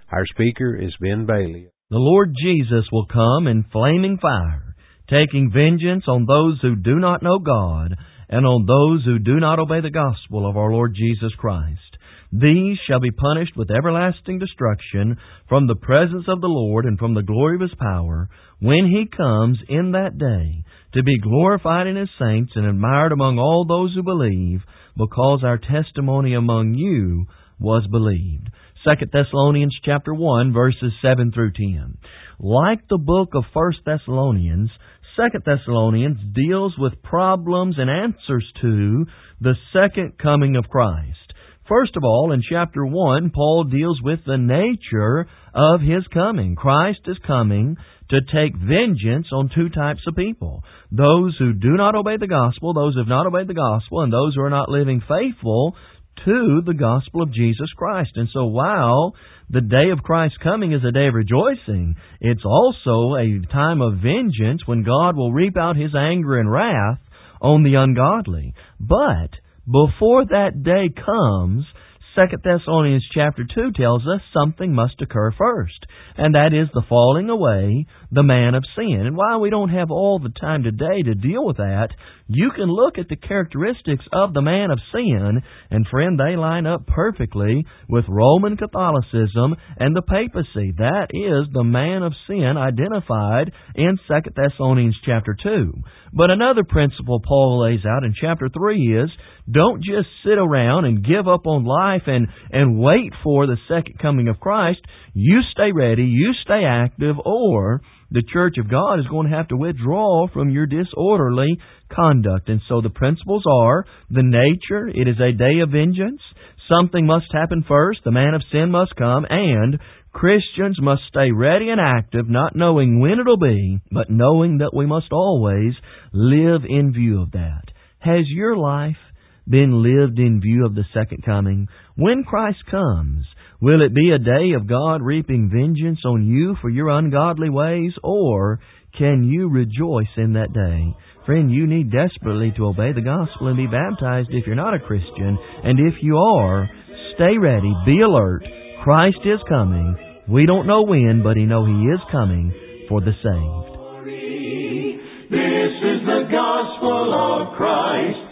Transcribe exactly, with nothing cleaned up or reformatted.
Our speaker is Ben Bailey. The Lord Jesus will come in flaming fire, taking vengeance on those who do not know God and on those who do not obey the gospel of our Lord Jesus Christ. These shall be punished with everlasting destruction from the presence of the Lord and from the glory of His power, when He comes in that day to be glorified in His saints and admired among all those who believe, because our testimony among you was believed. Second Thessalonians chapter one, verses seven through ten. Like the book of First Thessalonians, Second Thessalonians deals with problems and answers to the second coming of Christ. First of all, in chapter one, Paul deals with the nature of His coming. Christ is coming to take vengeance on two types of people: those who do not obey the gospel, those who have not obeyed the gospel, and those who are not living faithful to the gospel of Jesus Christ. And so while the day of Christ's coming is a day of rejoicing, it's also a time of vengeance when God will reap out His anger and wrath on the ungodly. But before that day comes, Second Thessalonians chapter two tells us something must occur first, and that is the falling away, the man of sin. And while we don't have all the time today to deal with that, you can look at the characteristics of the man of sin, and friend, they line up perfectly with Roman Catholicism and the papacy. That is the man of sin identified in Second Thessalonians chapter two. But another principle Paul lays out in chapter three is, don't just sit around and give up on life and, and wait for the second coming of Christ. You stay ready, you stay active, or the Church of God is going to have to withdraw from your disorderly conduct. And so the principles are the nature, it is a day of vengeance, something must happen first, the man of sin must come, and Christians must stay ready and active, not knowing when it'll be, but knowing that we must always live in view of that. Has your life been lived in view of the second coming? When Christ comes, will it be a day of God reaping vengeance on you for your ungodly ways, or can you rejoice in that day? Friend, you need desperately to obey the gospel and be baptized if you're not a Christian. And if you are, stay ready, be alert. Christ is coming. We don't know when, but He know He is coming for the saved. This is the gospel of Christ.